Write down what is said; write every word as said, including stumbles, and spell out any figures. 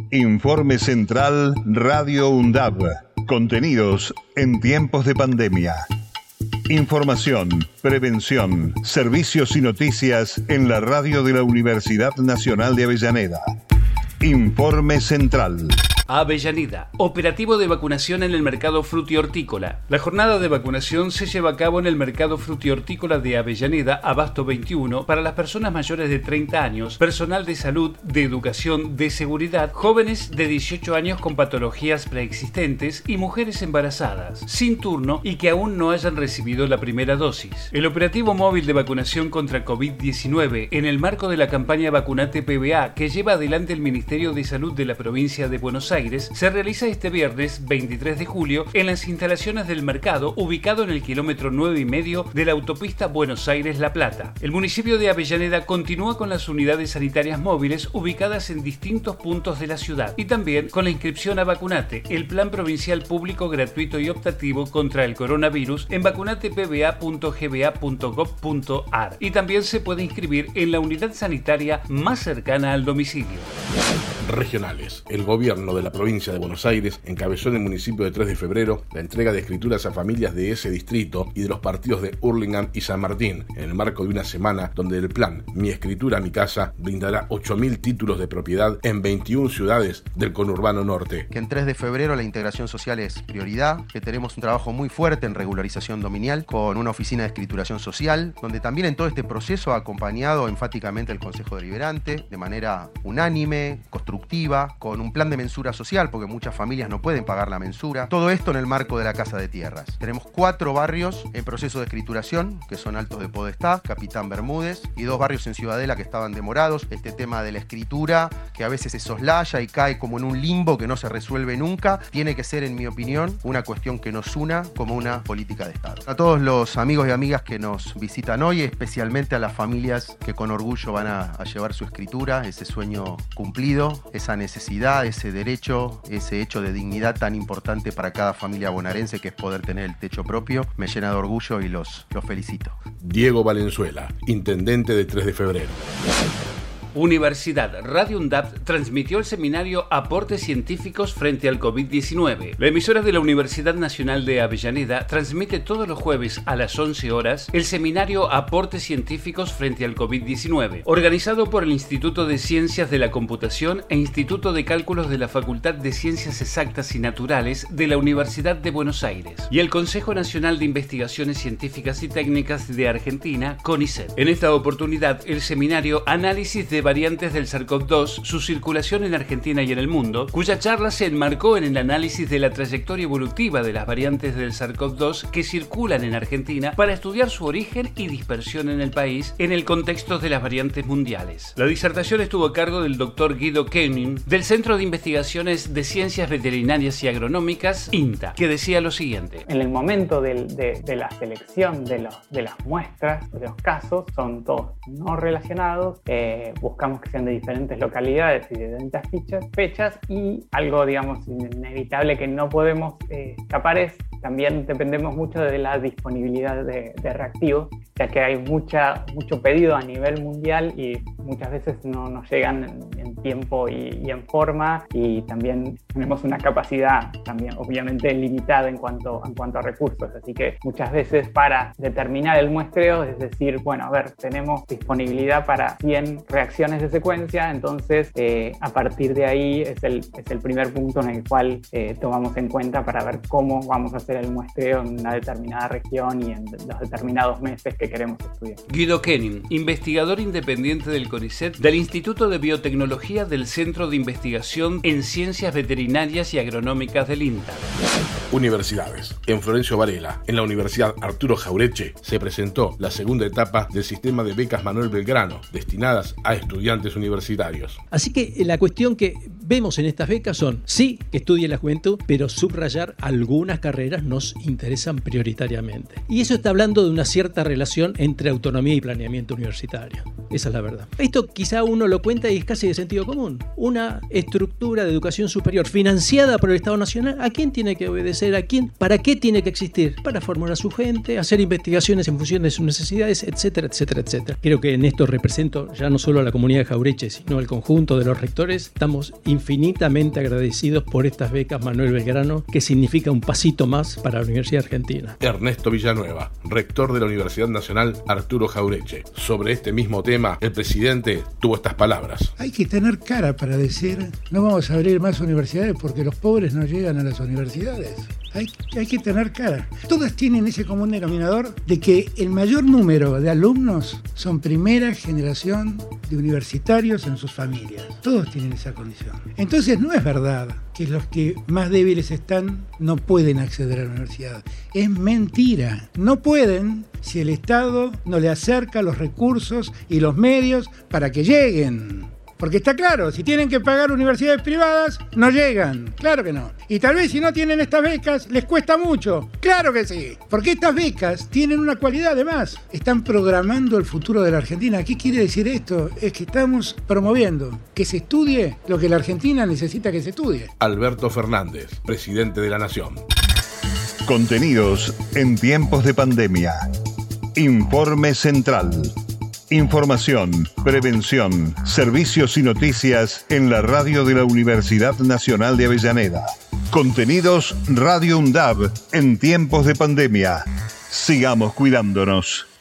Informe Central Radio UNDAB. Contenidos en tiempos de pandemia. Información, prevención, servicios y noticias en la radio de la Universidad Nacional de Avellaneda. Informe Central. Avellaneda. Operativo de vacunación en el mercado frutihortícola. La jornada de vacunación se lleva a cabo en el mercado frutihortícola de Avellaneda, Abasto veintiuno, para las personas mayores de treinta años, personal de salud, de educación, de seguridad, jóvenes de dieciocho años con patologías preexistentes y mujeres embarazadas, sin turno y que aún no hayan recibido la primera dosis. El operativo móvil de vacunación contra COVID diecinueve, en el marco de la campaña Vacunate P B A que lleva adelante el Ministerio de Salud de la provincia de Buenos Aires, se realiza este viernes veintitrés de julio en las instalaciones del mercado ubicado en el kilómetro nueve y medio de la autopista Buenos Aires-La Plata. El municipio de Avellaneda continúa con las unidades sanitarias móviles ubicadas en distintos puntos de la ciudad y también con la inscripción a Vacunate, el plan provincial público gratuito y optativo contra el coronavirus en vacunate p b a punto g b a punto gob punto a r y también se puede inscribir en la unidad sanitaria más cercana al domicilio. Regionales. El gobierno de la provincia de Buenos Aires encabezó en el municipio de tres de febrero la entrega de escrituras a familias de ese distrito y de los partidos de Hurlingham y San Martín, en el marco de una semana donde el plan Mi Escritura, Mi Casa brindará ocho mil títulos de propiedad en veintiuna ciudades del conurbano norte. Que en tres de febrero la integración social es prioridad, que tenemos un trabajo muy fuerte en regularización dominial con una oficina de escrituración social, donde también en todo este proceso ha acompañado enfáticamente el Consejo Deliberante de manera unánime, constructiva, con un plan de mensura social, porque muchas familias no pueden pagar la mensura. Todo esto en el marco de la Casa de Tierras. Tenemos cuatro barrios en proceso de escrituración, que son Altos de Podestá, Capitán Bermúdez, y dos barrios en Ciudadela que estaban demorados. Este tema de la escritura, que a veces se soslaya y cae como en un limbo que no se resuelve nunca, tiene que ser, en mi opinión, una cuestión que nos una como una política de Estado. A todos los amigos y amigas que nos visitan hoy, especialmente a las familias que con orgullo van a, a llevar su escritura, ese sueño cumplido, esa necesidad, ese derecho, ese hecho de dignidad tan importante para cada familia bonaerense, que es poder tener el techo propio, me llena de orgullo y los, los felicito. Diego Valenzuela, intendente de tres de febrero. Universidad Radio UNDAB transmitió el seminario Aportes Científicos frente al COVID diecinueve. La emisora de la Universidad Nacional de Avellaneda transmite todos los jueves a las once horas el seminario Aportes Científicos frente al COVID diecinueve, organizado por el Instituto de Ciencias de la Computación e Instituto de Cálculos de la Facultad de Ciencias Exactas y Naturales de la Universidad de Buenos Aires y el Consejo Nacional de Investigaciones Científicas y Técnicas de Argentina, CONICET. En esta oportunidad, el seminario Análisis de variantes del SARS-CoV dos, su circulación en Argentina y en el mundo, cuya charla se enmarcó en el análisis de la trayectoria evolutiva de las variantes del SARS-CoV dos que circulan en Argentina para estudiar su origen y dispersión en el país en el contexto de las variantes mundiales. La disertación estuvo a cargo del doctor Guido Koenig del Centro de Investigaciones de Ciencias Veterinarias y Agronómicas, INTA, que decía lo siguiente. En el momento del, de, de la selección de, los, de las muestras, de los casos, son todos no relacionados, eh, buscamos que sean de diferentes localidades y de distintas fechas, fechas y algo, digamos, inevitable que no podemos eh, escapar es también dependemos mucho de la disponibilidad de, de reactivos, ya que hay mucha, mucho pedido a nivel mundial y muchas veces no nos llegan en, en tiempo y, y en forma, y también tenemos una capacidad también obviamente limitada en cuanto, en cuanto a recursos, así que muchas veces para determinar el muestreo, es decir, bueno, a ver, tenemos disponibilidad para cien reacciones de secuencia, entonces eh, a partir de ahí es el, es el primer punto en el cual eh, tomamos en cuenta para ver cómo vamos a hacer el muestreo en una determinada región y en los determinados meses que queremos estudiar. Guido Koenig, investigador independiente del CONICET, del Instituto de Biotecnología del Centro de Investigación en Ciencias Veterinarias y Agronómicas del INTA. Universidades. En Florencio Varela, en la Universidad Arturo Jauretche, se presentó la segunda etapa del sistema de becas Manuel Belgrano, destinadas a estudiantes universitarios. Así que la cuestión que vemos en estas becas son, sí, que estudie la juventud, pero subrayar algunas carreras nos interesan prioritariamente. Y eso está hablando de una cierta relación entre autonomía y planeamiento universitario. Esa es la verdad. Esto quizá uno lo cuenta y es casi de sentido común. Una estructura de educación superior financiada por el Estado Nacional, ¿a quién tiene que obedecer? ¿A quién? ¿Para qué tiene que existir? Para formar a su gente, hacer investigaciones en función de sus necesidades, etcétera, etcétera, etcétera. Creo que en esto represento ya no solo a la comunidad de Jauretche, sino al conjunto de los rectores. Estamos infinitamente agradecidos por estas becas Manuel Belgrano, que significa un pasito más para la Universidad Argentina. Ernesto Villanueva, rector de la Universidad Nacional Arturo Jaureche. Sobre este mismo tema, el presidente tuvo estas palabras. Hay que tener cara para decir, no vamos a abrir más universidades porque los pobres no llegan a las universidades. Hay, hay que tener cara. Todas tienen ese común denominador de que el mayor número de alumnos son primera generación de universitarios en sus familias. Todos tienen esa condición. Entonces no es verdad que los que más débiles están no pueden acceder a la universidad. Es mentira. No pueden si el Estado no le acerca los recursos y los medios para que lleguen. Porque está claro, si tienen que pagar universidades privadas, no llegan. Claro que no. Y tal vez si no tienen estas becas, les cuesta mucho. Claro que sí. Porque estas becas tienen una cualidad además. Están programando el futuro de la Argentina. ¿Qué quiere decir esto? Es que estamos promoviendo que se estudie lo que la Argentina necesita que se estudie. Alberto Fernández, presidente de la Nación. Contenidos en tiempos de pandemia. Informe Central. Información, prevención, servicios y noticias en la radio de la Universidad Nacional de Avellaneda. Contenidos Radio UNDAB en tiempos de pandemia. Sigamos cuidándonos.